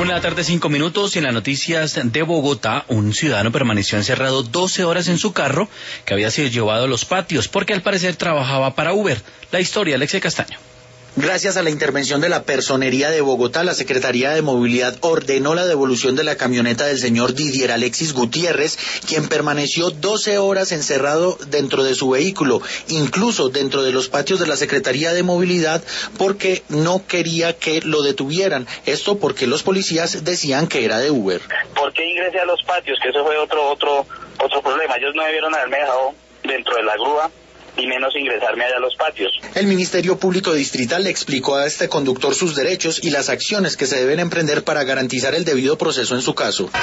1:05 p.m. y en las noticias de Bogotá, un ciudadano permaneció encerrado 12 horas en su carro que había sido llevado a los patios porque al parecer trabajaba para Uber. La historia, Alexia Castaño. Gracias a la intervención de la Personería de Bogotá, la Secretaría de Movilidad ordenó la devolución de la camioneta del señor Didier Alexis Gutiérrez, quien permaneció 12 horas encerrado dentro de su vehículo, incluso dentro de los patios de la Secretaría de Movilidad, porque no quería que lo detuvieran. Esto porque los policías decían que era de Uber. ¿Por qué ingresé a los patios? Que eso fue otro problema. Ellos no debieron haberme dejado dentro de la grúa y menos ingresarme allá a los patios. El Ministerio Público Distrital le explicó a este conductor sus derechos y las acciones que se deben emprender para garantizar el debido proceso en su caso.